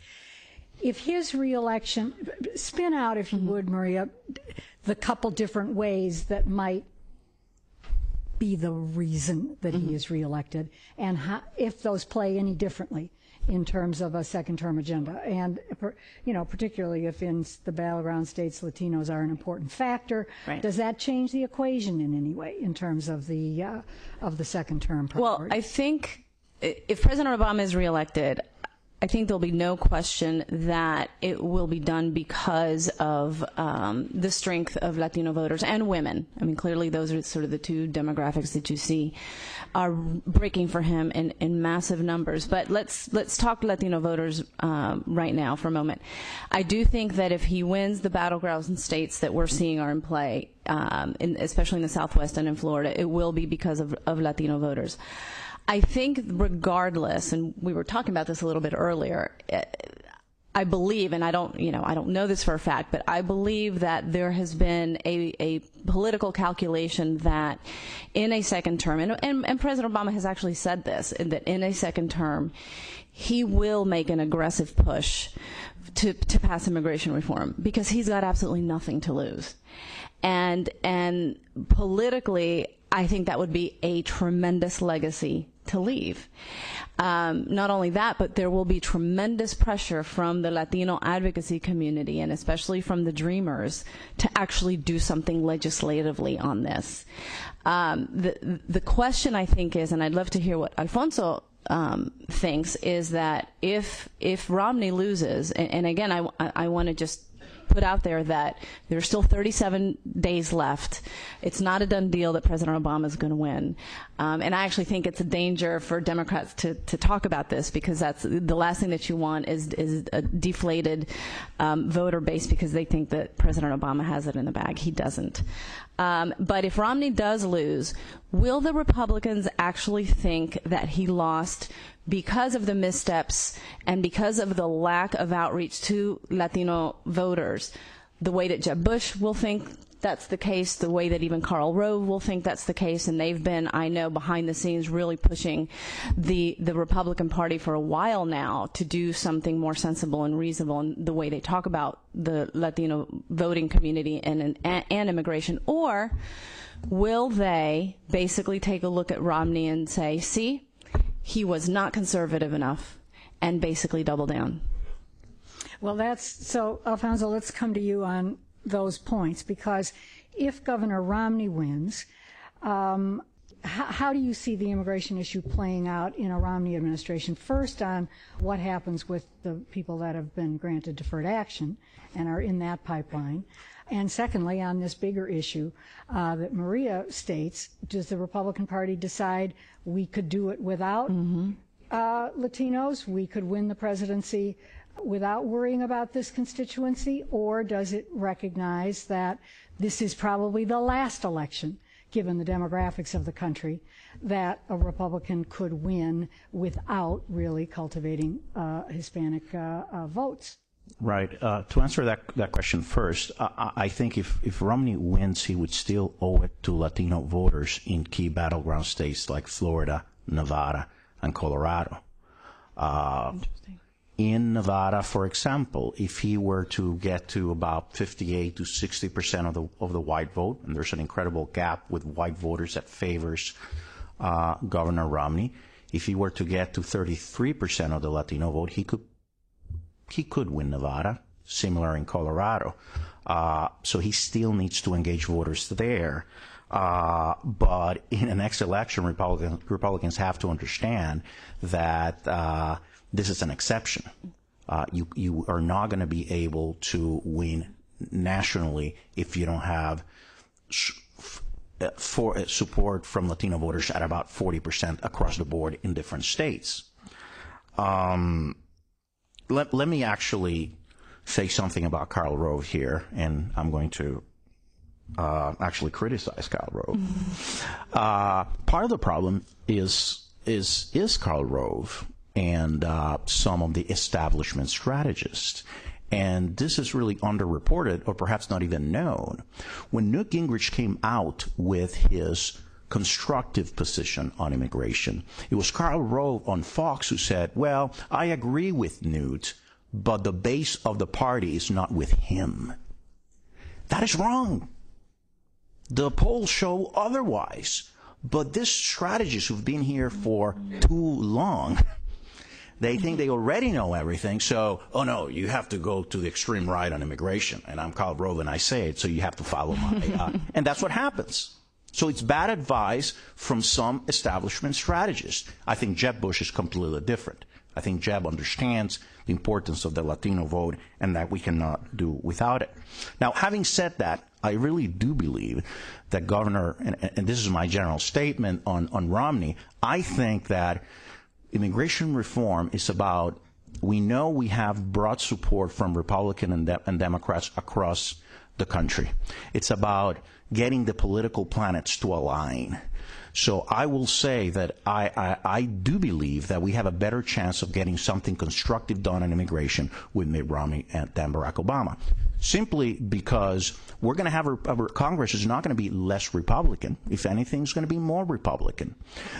If his reelection, spin out, if you mm-hmm. would, Maria, the couple different ways that might be the reason that mm-hmm. he is reelected, and how, if those play any differently in terms of a second-term agenda. And, you know, particularly if in the battleground states Latinos are an important factor, right. does that change the equation in any way in terms of the uh, of the second-term priority? Well, I think if President Obama is reelected, I think there'll be no question that it will be done because of um, the strength of Latino voters and women. I mean, clearly those are sort of the two demographics that you see are breaking for him in, in massive numbers. But let's let's talk Latino voters um, right now for a moment. I do think that if he wins the battleground states that we're seeing are in play, um, in, especially in the Southwest and in Florida, it will be because of, of Latino voters. I think regardless, and we were talking about this a little bit earlier, I believe, and I don't, you know, I don't know this for a fact, but I believe that there has been a, a political calculation that in a second term, and, and, and President Obama has actually said this, that in a second term, he will make an aggressive push to, to pass immigration reform because he's got absolutely nothing to lose. And, and politically, I think that would be a tremendous legacy to leave. Um, not only that, but there will be tremendous pressure from the Latino advocacy community, and especially from the Dreamers, to actually do something legislatively on this. Um, the, the question, I think, is, and I'd love to hear what Alfonso um, thinks, is that if if Romney loses, and, and again, I, I want to just put out there that there's still thirty-seven days left. It's not a done deal that President Obama is going to win. Um, and I actually think it's a danger for Democrats to, to talk about this, because that's the last thing that you want is, is a deflated um, voter base because they think that President Obama has it in the bag. He doesn't. Um, but if Romney does lose, will the Republicans actually think that he lost because of the missteps and because of the lack of outreach to Latino voters, the way that Jeb Bush will think that's the case, the way that even Karl Rove will think that's the case, and they've been, I know, behind the scenes really pushing the the Republican Party for a while now to do something more sensible and reasonable in the way they talk about the Latino voting community and, and, and immigration? Or will they basically take a look at Romney and say, see, he was not conservative enough, and basically double down? Well, that's so, Alfonso, let's come to you on those points, because if Governor Romney wins, um, how, how do you see the immigration issue playing out in a Romney administration? First, on what happens with the people that have been granted deferred action and are in that pipeline. And secondly, on this bigger issue uh, that Maria states, does the Republican Party decide we could do it without mm-hmm. uh, Latinos, we could win the presidency without worrying about this constituency, or does it recognize that this is probably the last election, given the demographics of the country, that a Republican could win without really cultivating uh, Hispanic uh, uh, votes? Right. Uh, to answer that that question first, uh, I think if, if Romney wins, he would still owe it to Latino voters in key battleground states like Florida, Nevada, and Colorado. Uh, Interesting. In Nevada, for example, if he were to get to about fifty-eight to sixty percent of the of the white vote, and there's an incredible gap with white voters that favors uh, Governor Romney, if he were to get to thirty-three percent of the Latino vote, he could he could win Nevada. Similar in Colorado. Uh, so he still needs to engage voters there. Uh, but in the next election, Republican, Republicans have to understand that uh, this is an exception. Uh, you, you are not going to be able to win nationally if you don't have for support from Latino voters at about forty percent across the board in different states. Um, let, let me actually say something about Karl Rove here, and I'm going to uh, actually criticize Karl Rove. Mm-hmm. Uh, part of the problem is is is Karl Rove and uh, some of the establishment strategists. And this is really underreported, or perhaps not even known. When Newt Gingrich came out with his constructive position on immigration, it was Karl Rove on Fox who said, well, I agree with Newt, but the base of the party is not with him. That is wrong. The polls show otherwise. But these strategists who've been here for too long, they think they already know everything, so, oh no, you have to go to the extreme right on immigration. And I'm Karl Rove and I say it, so you have to follow my... Uh, and that's what happens. So it's bad advice from some establishment strategists. I think Jeb Bush is completely different. I think Jeb understands the importance of the Latino vote and that we cannot do without it. Now, having said that, I really do believe that Governor, and, and this is my general statement on, on Romney, I think that immigration reform is about, we know we have broad support from Republican and, de- and Democrats across the country. It's about getting the political planets to align. So I will say that I, I, I do believe that we have a better chance of getting something constructive done on immigration with Mitt Romney and than Barack Obama. Simply because we're going to have a, a Congress is not going to be less Republican. If anything, it's going to be more Republican.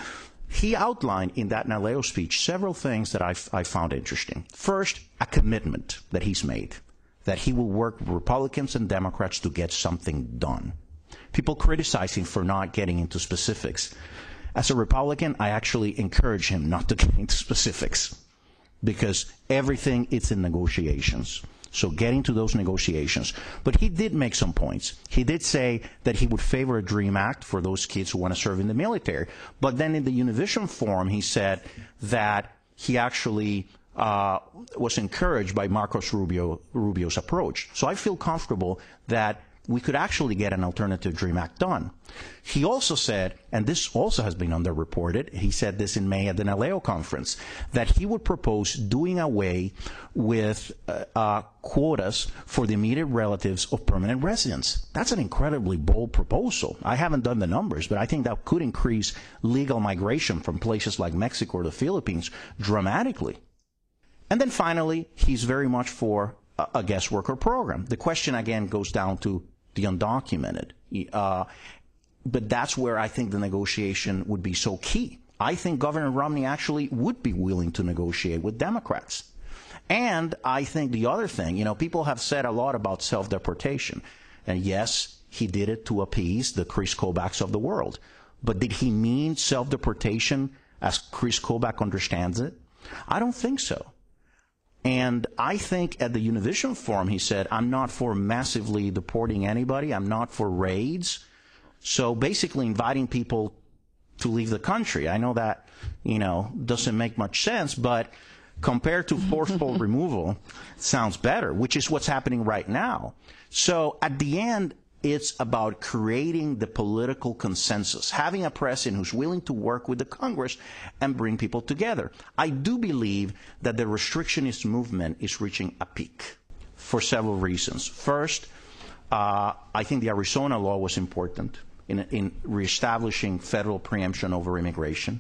He outlined in that Naleo speech several things that I, I found interesting. First, a commitment that he's made, that he will work with Republicans and Democrats to get something done. People criticize him for not getting into specifics. As a Republican, I actually encourage him not to get into specifics because everything is in negotiations. So getting to those negotiations. But he did make some points. He did say that he would favor a DREAM Act for those kids who want to serve in the military. But then in the Univision forum, he said that he actually uh, was encouraged by Marcos Rubio, Rubio's approach. So I feel comfortable that we could actually get an alternative DREAM Act done. He also said, and this also has been underreported, he said this in May at the Naleo conference, that he would propose doing away with uh, uh, quotas for the immediate relatives of permanent residents. That's an incredibly bold proposal. I haven't done the numbers, but I think that could increase legal migration from places like Mexico or the Philippines dramatically. And then finally, he's very much for a, a guest worker program. The question again goes down to the undocumented. Uh, but that's where I think the negotiation would be so key. I think Governor Romney actually would be willing to negotiate with Democrats. And I think the other thing, you know, people have said a lot about self-deportation. And yes, he did it to appease the Chris Kobachs of the world. But did he mean self-deportation as Chris Kobach understands it? I don't think so. And I think at the Univision forum, he said, I'm not for massively deporting anybody. I'm not for raids. So basically inviting people to leave the country. I know that, you know, doesn't make much sense, but compared to forceful removal, it sounds better, which is what's happening right now. So at the end, it's about creating the political consensus, having a president who's willing to work with the Congress and bring people together. I do believe that the restrictionist movement is reaching a peak for several reasons. First, uh, I think the Arizona law was important in, in reestablishing federal preemption over immigration.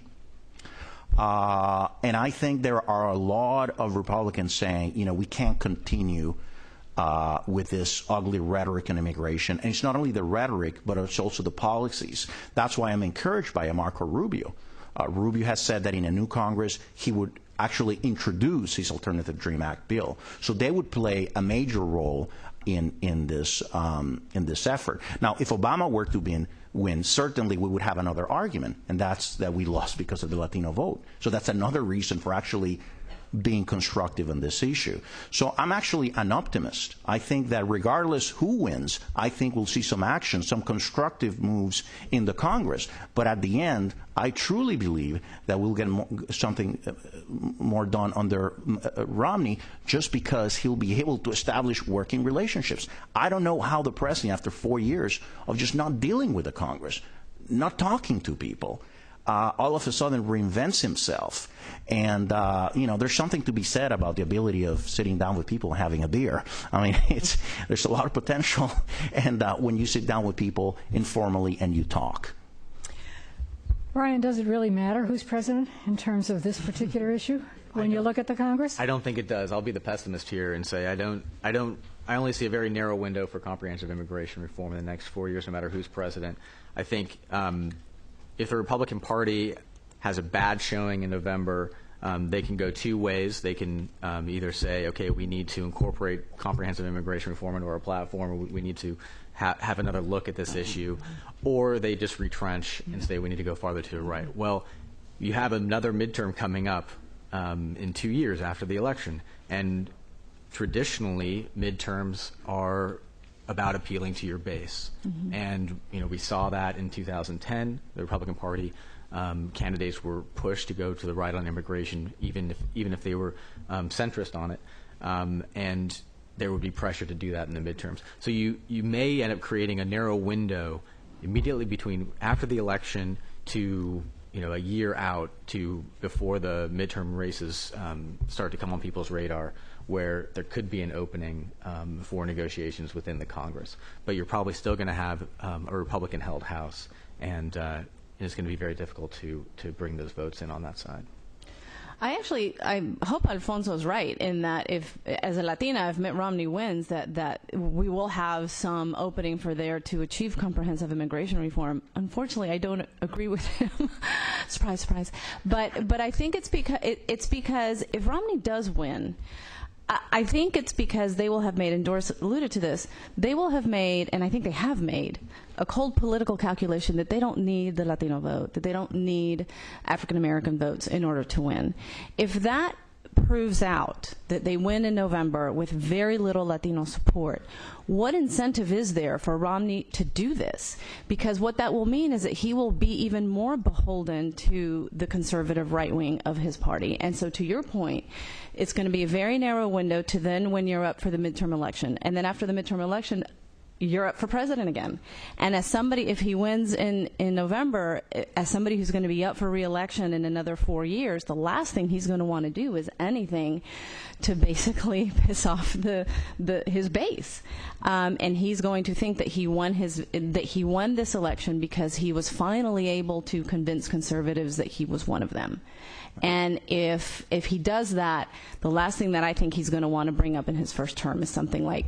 Uh, and I think there are a lot of Republicans saying, you know, we can't continue Uh, with this ugly rhetoric in immigration. And it's not only the rhetoric, but it's also the policies. That's why I'm encouraged by Marco Rubio. Uh, Rubio has said that in a new Congress, he would actually introduce his alternative DREAM Act bill. So they would play a major role in, in, this, um, in this effort. Now, if Obama were to win, win, certainly we would have another argument, and that's that we lost because of the Latino vote. So that's another reason for actually being constructive on this issue. So I'm actually an optimist. I think that regardless who wins, I think we'll see some action, some constructive moves in the Congress. But at the end, I truly believe that we'll get more, something more done under uh, Romney just because he'll be able to establish working relationships. I don't know how the president, after four years of just not dealing with the Congress, not talking to people, Uh, all of a sudden reinvents himself. And, uh, you know, there's something to be said about the ability of sitting down with people and having a beer. I mean, it's, there's a lot of potential. And uh, when you sit down with people informally and you talk. Brian, does it really matter who's president in terms of this particular issue when you look at the Congress? I don't think it does. I'll be the pessimist here and say I don't, I don't, I only see a very narrow window for comprehensive immigration reform in the next four years, no matter who's president. I think, um, if the Republican Party has a bad showing in November, um, they can go two ways. They can um, either say, okay, we need to incorporate comprehensive immigration reform into our platform, or we need to ha- have another look at this issue, or they just retrench and say we need to go farther to the right. Well, you have another midterm coming up um, in two years after the election, and traditionally midterms are about appealing to your base. Mm-hmm. And, you know, we saw that in two thousand ten. The Republican Party um, candidates were pushed to go to the right on immigration, even if even if they were um, centrist on it, um, and there would be pressure to do that in the midterms. So you you may end up creating a narrow window immediately between after the election to you know a year out to before the midterm races um, start to come on people's radar, where there could be an opening um, for negotiations within the Congress. But you're probably still going to have um, a Republican-held House, and uh, it's going to be very difficult to, to bring those votes in on that side. I actually, I hope Alfonso's right in that if, as a Latina, if Mitt Romney wins, that, that we will have some opening for there to achieve comprehensive immigration reform. Unfortunately, I don't agree with him. Surprise, surprise. But, but I think it's because, it, it's because if Romney does win, I think it's because they will have made, and Doris alluded to this, they will have made, and I think they have made, a cold political calculation that they don't need the Latino vote, that they don't need African American votes in order to win. If that proves out, that they win in November with very little Latino support, what incentive is there for Romney to do this? Because what that will mean is that he will be even more beholden to the conservative right wing of his party. And so to your point, it's going to be a very narrow window to then when you're up for the midterm election. And then after the midterm election, you're up for president again. And as somebody, if he wins in, in November, as somebody who's going to be up for re-election in another four years, the last thing he's going to want to do is anything to basically piss off the, the his base. Um, and he's going to think that he won his that he won this election because he was finally able to convince conservatives that he was one of them. And if if he does that, the last thing that I think he's going to want to bring up in his first term is something like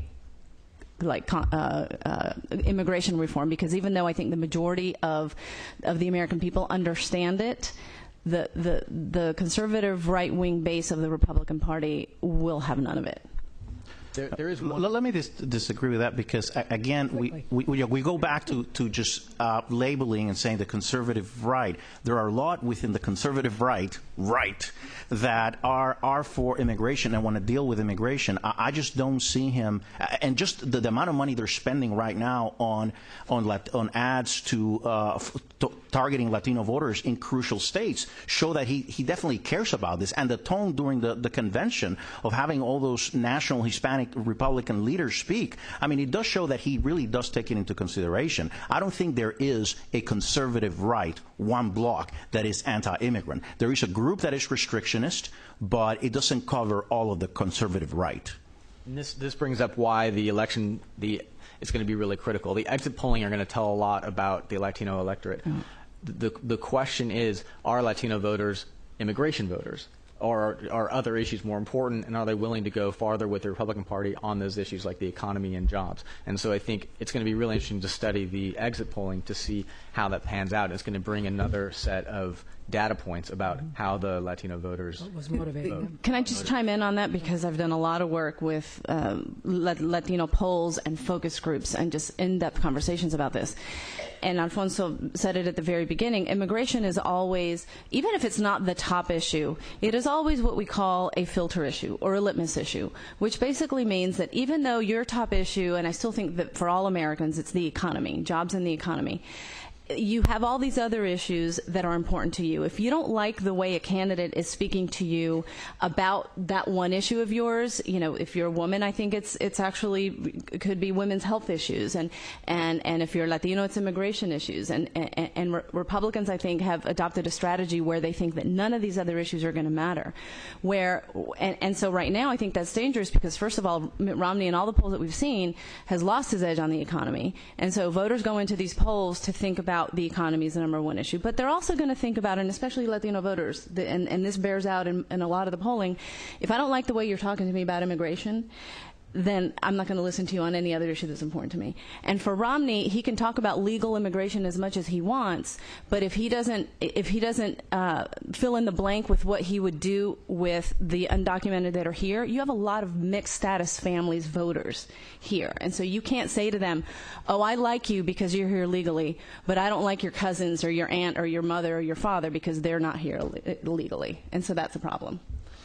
like uh, uh, immigration reform, because even though I think the majority of of the American people understand it, the the the conservative right-wing base of the Republican Party will have none of it. There, there is one. Let me dis disagree with that because, again, we, we, we, we go back to, to just uh, labeling and saying the conservative right. There are a lot within the conservative right, right, that are, are for immigration and want to deal with immigration. I, I just don't see him, and just the, the amount of money they're spending right now on, on, lat, on ads to, uh, f to targeting Latino voters in crucial states show that he, he definitely cares about this. And the tone during the, the convention of having all those national Hispanic Republican leaders speak, I mean, it does show that he really does take it into consideration. I don't think there is a conservative right, one bloc, that is anti-immigrant. There is a group that is restrictionist, but it doesn't cover all of the conservative right. And this, this brings up why the election, the it's going to be really critical. The exit polling are going to tell a lot about the Latino electorate. Mm. The, the question is, are Latino voters immigration voters? Or are other issues more important, and are they willing to go farther with the Republican Party on those issues like the economy and jobs? And so I think it's going to be really interesting to study the exit polling to see how that pans out. It's going to bring another set of data points about how the Latino voters what was motivating them. Can I just chime in on that, because I've done a lot of work with um, Latino polls and focus groups and just in-depth conversations about this. And Alfonso said it at the very beginning, immigration is always, even if it's not the top issue, it is always what we call a filter issue or a litmus issue, which basically means that even though your top issue, and I still think that for all Americans it's the economy, jobs and the economy, you have all these other issues that are important to you. If you don't like the way a candidate is speaking to you about that one issue of yours, you know, if you're a woman, I think it's it's actually it could be women's health issues, and and and if you're Latino, it's immigration issues. And and, and re Republicans, I think, have adopted a strategy where they think that none of these other issues are going to matter. Where and and so right now, I think that's dangerous because first of all, Mitt Romney in all the polls that we've seen has lost his edge on the economy, and so voters go into these polls to think about the economy is the number one issue, but they're also going to think about, and especially Latino voters, the, and, and this bears out in, in a lot of the polling, if I don't like the way you're talking to me about immigration, then I'm not going to listen to you on any other issue that's important to me. And for Romney, he can talk about legal immigration as much as he wants, but if he doesn't, if he doesn't uh, fill in the blank with what he would do with the undocumented that are here, you have a lot of mixed status families voters here. And so you can't say to them, oh, I like you because you're here legally, but I don't like your cousins or your aunt or your mother or your father because they're not here legally. And so that's a problem.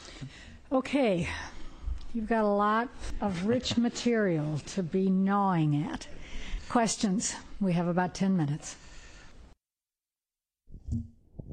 Okay. You've got a lot of rich material to be gnawing at. Questions? We have about ten minutes.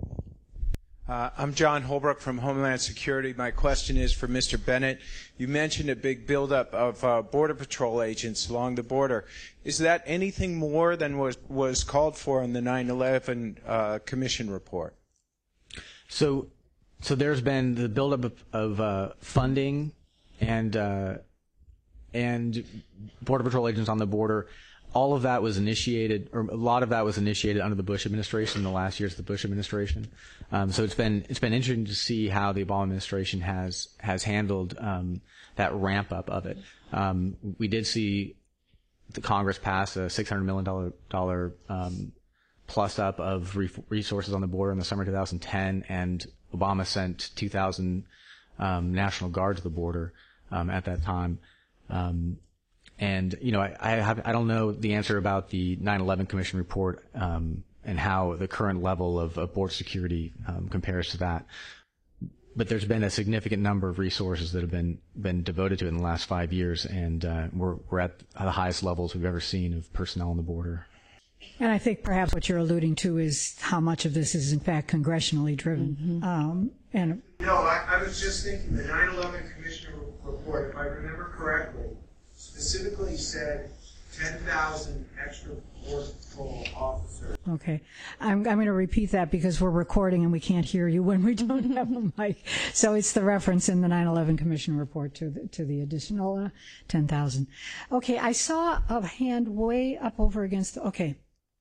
Uh, I'm John Holbrook from Homeland Security. My question is for Mister Bennett. You mentioned a big buildup of uh, Border Patrol agents along the border. Is that anything more than was, was called for in the nine eleven uh, Commission report? So, so there's been the buildup of, of uh, funding and uh, and Border Patrol agents on the border. All of that was initiated, or a lot of that was initiated under the Bush administration in the last years of the Bush administration. Um, so it's been it's been interesting to see how the Obama administration has has handled um, that ramp up of it. Um, we did see the Congress pass a six hundred million dollars um, plus up of re- resources on the border in the summer of two thousand ten, and Obama sent two thousand um, National Guard to the border um, at that time. Um, And, you know, I, I have, I don't know the answer about the nine eleven Commission report, um, and how the current level of, of border security, um, compares to that. But there's been a significant number of resources that have been, been devoted to it in the last five years, and, uh, we're, we're at the highest levels we've ever seen of personnel on the border. And I think perhaps what you're alluding to is how much of this is in fact congressionally driven. Mm-hmm. Um, and No, I, I was just thinking the nine eleven Commission report, if I remember correctly, specifically said ten thousand extra Border Patrol officers. Okay. I'm, I'm going to repeat that because we're recording and we can't hear you when we don't have a mic. So it's the reference in the nine eleven Commission report to the, to the additional uh, ten thousand. Okay, I saw a hand way up over against the, okay.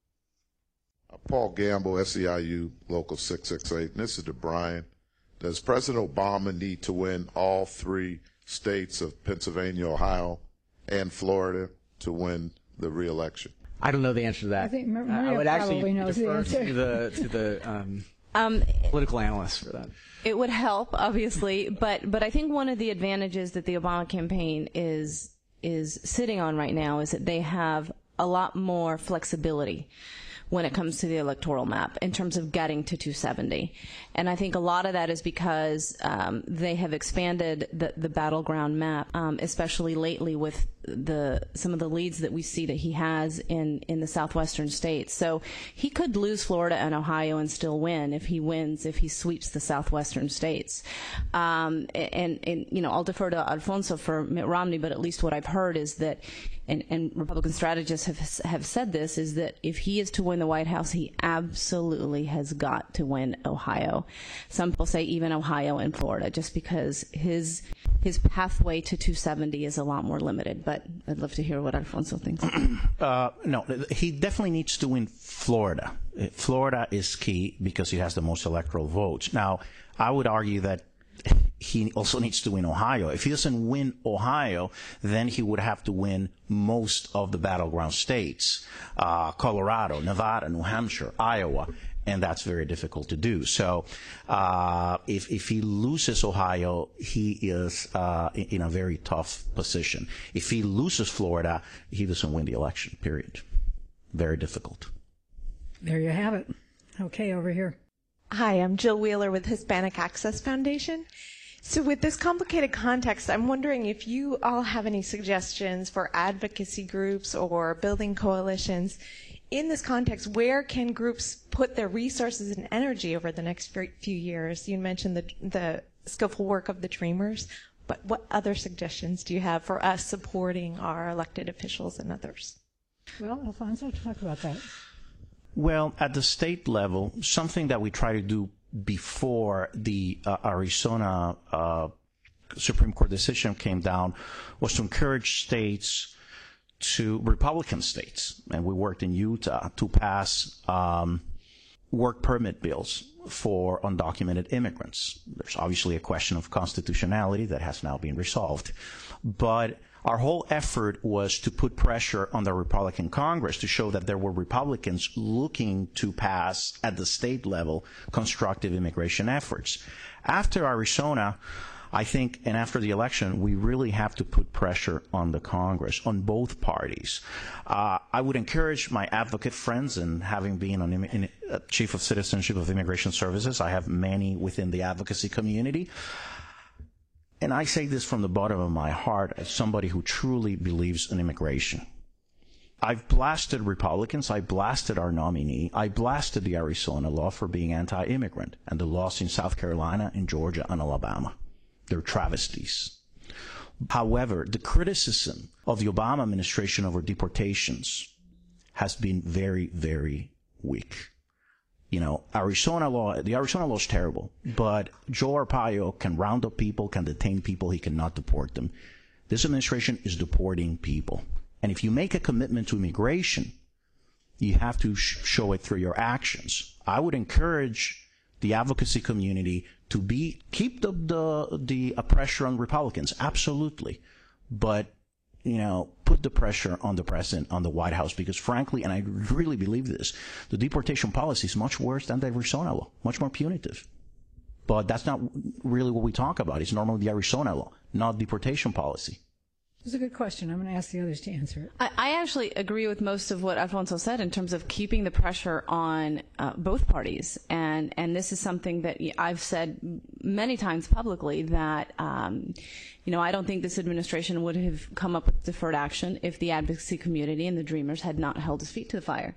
Uh, Paul Gamble, S E I U Local six six eight. And this is to Brian. Does President Obama need to win all three states of Pennsylvania, Ohio, and Florida to win the re-election? I don't know the answer to that. I think Maria uh, I would probably actually knows the defer answer. to the, to the um, Um, political analysts for that. It would help, obviously, but but I think one of the advantages that the Obama campaign is is sitting on right now is that they have a lot more flexibility when it comes to the electoral map in terms of getting to two seventy. And I think a lot of that is because um, they have expanded the, the battleground map, um, especially lately with the some of the leads that we see that he has in, in the southwestern states. So he could lose Florida and Ohio and still win if he wins, if he sweeps the southwestern states. Um, and, and, you know, I'll defer to Alfonso for Mitt Romney, but at least what I've heard is that, and, and Republican strategists have have said this, is that if he is to win the White House, he absolutely has got to win Ohio. Some people say even Ohio and Florida, just because his his pathway to two seventy is a lot more limited. But I'd love to hear what Alfonso thinks. uh, no, he definitely needs to win Florida. Florida is key because he has the most electoral votes. Now, I would argue that he also needs to win Ohio. If he doesn't win Ohio, then he would have to win most of the battleground states, uh, Colorado, Nevada, New Hampshire, Iowa, and that's very difficult to do. So uh, if, if he loses Ohio, he is uh, in a very tough position. If he loses Florida, he doesn't win the election, period. Very difficult. There you have it. Okay, over here. Hi, I'm Jill Wheeler with Hispanic Access Foundation. So with this complicated context, I'm wondering if you all have any suggestions for advocacy groups or building coalitions. In this context, where can groups put their resources and energy over the next few years? You mentioned the, the skillful work of the Dreamers, but what other suggestions do you have for us supporting our elected officials and others? Well, Alfonso, talk about that. Well, at the state level, something that we try to do before the uh, Arizona uh, Supreme Court decision came down was to encourage states to, Republican states, and we worked in Utah, to pass um, work permit bills for undocumented immigrants. There's obviously a question of constitutionality that has now been resolved. But our whole effort was to put pressure on the Republican Congress to show that there were Republicans looking to pass at the state level constructive immigration efforts. After Arizona, I think, and after the election, we really have to put pressure on the Congress, on both parties. Uh, I would encourage my advocate friends, and having been an in, uh, Chief of Citizenship of Immigration Services, I have many within the advocacy community. And I say this from the bottom of my heart as somebody who truly believes in immigration. I've blasted Republicans. I blasted our nominee. I blasted the Arizona law for being anti-immigrant and the laws in South Carolina, in Georgia, and Alabama. They're travesties. However, the criticism of the Obama administration over deportations has been very, very weak. You know, Arizona law, the Arizona law is terrible, but Joe Arpaio can round up people, can detain people, he cannot deport them. This administration is deporting people. And if you make a commitment to immigration, you have to sh- show it through your actions. I would encourage the advocacy community to be keep the the, the uh, pressure on Republicans, absolutely, but you know, put the pressure on the president, on the White House, because frankly, and I really believe this, the deportation policy is much worse than the Arizona law, much more punitive. But that's not really what we talk about. It's normally the Arizona law, not deportation policy. It's a good question. I'm going to ask the others to answer it. I, I actually agree with most of what Alfonso said in terms of keeping the pressure on uh, both parties. And, and this is something that I've said many times publicly that, um, you know, I don't think this administration would have come up with deferred action if the advocacy community and the Dreamers had not held his feet to the fire.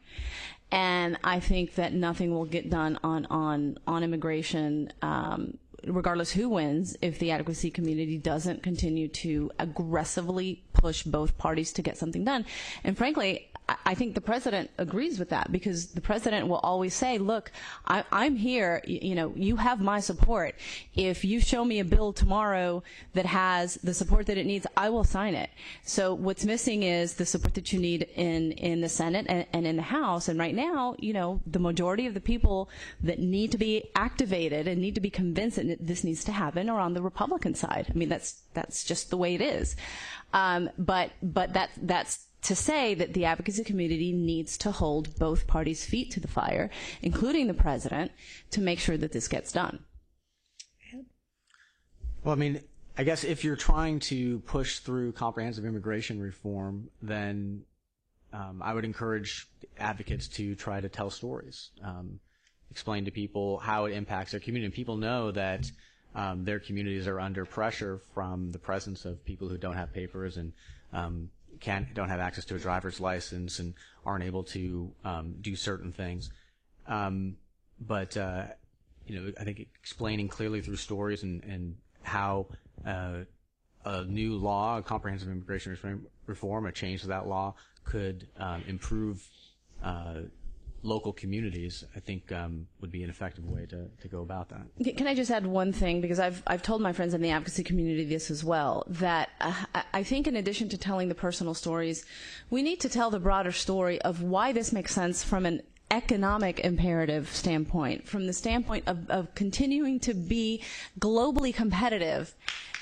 And I think that nothing will get done on, on, on immigration, um, regardless who wins, if the advocacy community doesn't continue to aggressively push both parties to get something done. And frankly, I think the president agrees with that, because the president will always say, look, I, I'm here, you, you know, you have my support. If you show me a bill tomorrow that has the support that it needs, I will sign it. So what's missing is the support that you need in, in the Senate and, and in the House. And right now, you know, the majority of the people that need to be activated and need to be convinced that this needs to happen are on the Republican side. I mean, that's, that's just the way it is. Um, but, but that, that's, to say that the advocacy community needs to hold both parties' feet to the fire, including the president, to make sure that this gets done. Well, I mean, I guess if you're trying to push through comprehensive immigration reform, then um, I would encourage advocates to try to tell stories, um, explain to people how it impacts their community. And people know that um, their communities are under pressure from the presence of people who don't have papers and um, Can't, don't have access to a driver's license and aren't able to um, do certain things. Um, but, uh, you know, I think explaining clearly through stories and, and how uh, a new law, a comprehensive immigration reform, a change to that law could um, improve uh, local communities, I think um, would be an effective way to, to go about that. Can I just add one thing? Because I've, I've told my friends in the advocacy community this as well, that uh, I think in addition to telling the personal stories, we need to tell the broader story of why this makes sense from an economic imperative standpoint, from the standpoint of, of continuing to be globally competitive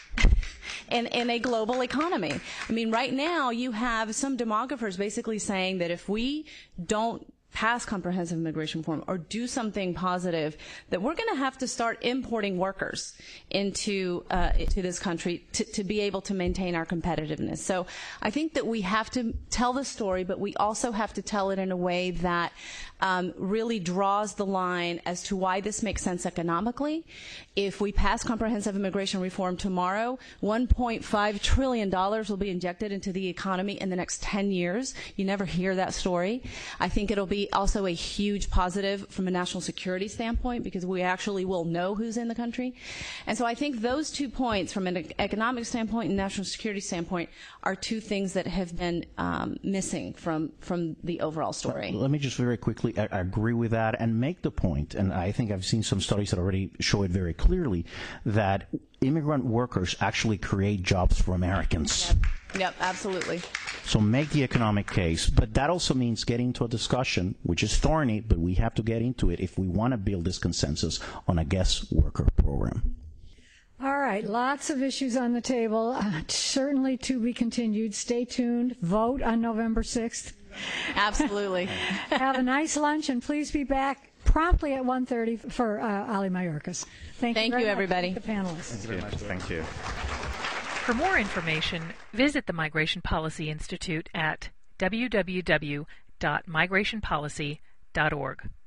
in, in a global economy. I mean, right now you have some demographers basically saying that if we don't pass comprehensive immigration reform or do something positive, that we're going to have to start importing workers into uh, into this country to, to be able to maintain our competitiveness. So I think that we have to tell the story, but we also have to tell it in a way that um, really draws the line as to why this makes sense economically. If we pass comprehensive immigration reform tomorrow, one point five trillion dollars will be injected into the economy in the next ten years. You never hear that story. I think it'll be also a huge positive from a national security standpoint, because we actually will know who's in the country. And so I think those two points, from an economic standpoint and national security standpoint, are two things that have been um, missing from, from the overall story. Let me just very quickly I, I agree with that and make the point, and I think I've seen some studies that already show it very clearly, that immigrant workers actually create jobs for Americans. Yep, yep, absolutely. So make the economic case, but that also means getting into a discussion, which is thorny, but we have to get into it if we want to build this consensus on a guest worker program. All right, lots of issues on the table, uh, certainly to be continued. Stay tuned. Vote on November sixth. Absolutely. Have a nice lunch, and please be back promptly at one thirty for uh, Ali Mayorkas. Thank, Thank you, you, very everybody. much. Thank the panelists. Thank you very much. Thank you. For more information, visit the Migration Policy Institute at w w w dot migration policy dot org.